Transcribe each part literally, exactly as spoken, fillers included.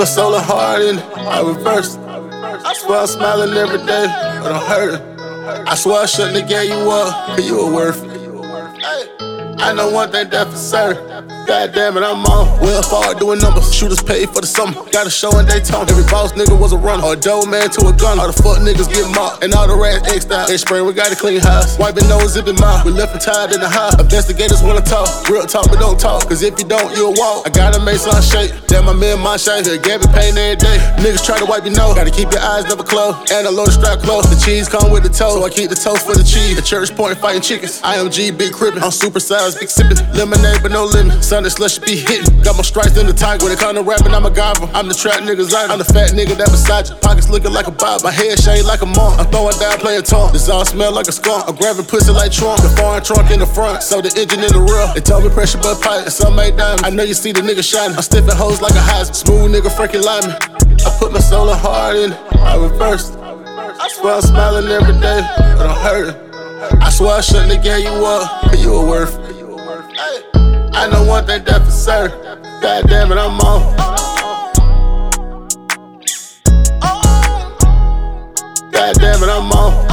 my soul and heart in it, I reversed. I swear I'm smiling every day, but I'm hurting. I swear I shouldn't have gave you up, cause you were worth it. I know one thing that's for certain. God damn it, I'm on. Well, forward doing numbers. Shooters paid for the summer. Got a show in Daytona. Every boss nigga was a runner. Or a dope man to a gun. All the fuck niggas get mocked. And all the rats X'd out. Next spring, we got a clean house. Wiping nose, zipping mouth. We left and tied in the house. Investigators wanna talk. Real talk, but don't talk. Cause if you don't, you'll walk. I gotta make some shake. Damn, my man, my shake. They gave me pain every day. Niggas try to wipe your nose. Gotta keep your eyes never closed. And I load the strap close. The cheese come with the toast. So I keep the toast for the cheese. The church point fighting chickens. I M G, big cribbin'. I'm super sized, big sippin'. Lemonade, but no limit. Sunday slush be hitting. Got my stripes in the tiger. When it come to rapping, I'm a gobber. I'm the trap nigga's item. I'm the fat nigga that beside you. Pockets looking like a bob. My head shade like a monk. I'm throwing down, playing taunt. This all smell like a skunk. I'm grabbing pussy like Trump. The foreign trunk in the front. So the engine in the rear. They told me pressure but pipe. And some made diamond. I know you see the nigga shining. I'm stiffing hoes like a Heisman. Smooth nigga freaking lineman. I put my soul and heart in it. I reversed. I swear I'm smiling every day, but I'm hurting. I swear I shouldn't have gave you up, cause you were worth it. I know one thing that's for certain. God damn it, I'm on. God damn it, I'm on.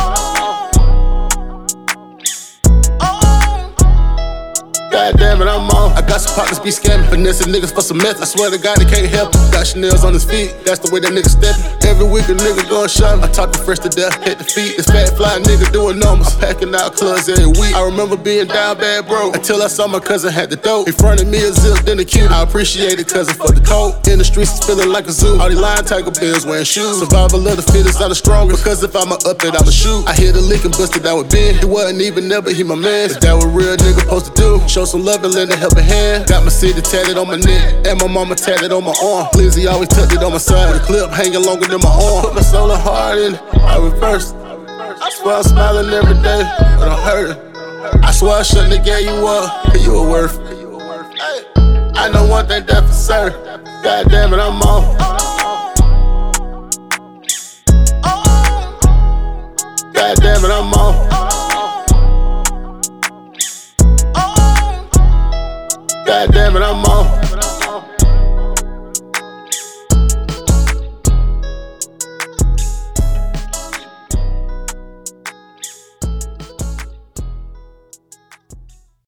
God damn it, I'm on. I got some partners be scamming, finessing niggas for some meth. I swear to God, they can't help it. Got Chanel's on his feet, that's the way that nigga steppin'. Every week a nigga going shopping. I talk to fresh to death, hit the feet. This fat fly nigga doing numbers. I'm packing out clubs every week. I remember being down bad broke until I saw my cousin had the dope. In front of me a zip, then a cute. I appreciate it cousin for the coat. In the streets, it's feeling like a zoo. All these lion tiger bills wearing shoes. Survival of the fittest, I'm the strongest. Because if I'ma up it, I'ma shoot. I hit a lick and busted out with Ben. He wasn't even there, but he my man. But that what real nigga supposed to do. Show some love and lend a helping hand. Got my city tatted on my neck, and my mama tatted on my arm. Lizzie always tucked it on my side. The clip hanging longer than my arm. Put my soul and heart in it, I reversed. I swear I'm smiling every day, but I'm hurting. I swear I shouldn't have gave you up, cause you were worth it. I know one thing that's for certain. God damn it, I'm on. God damn it, I'm on. God damn it, I'm on.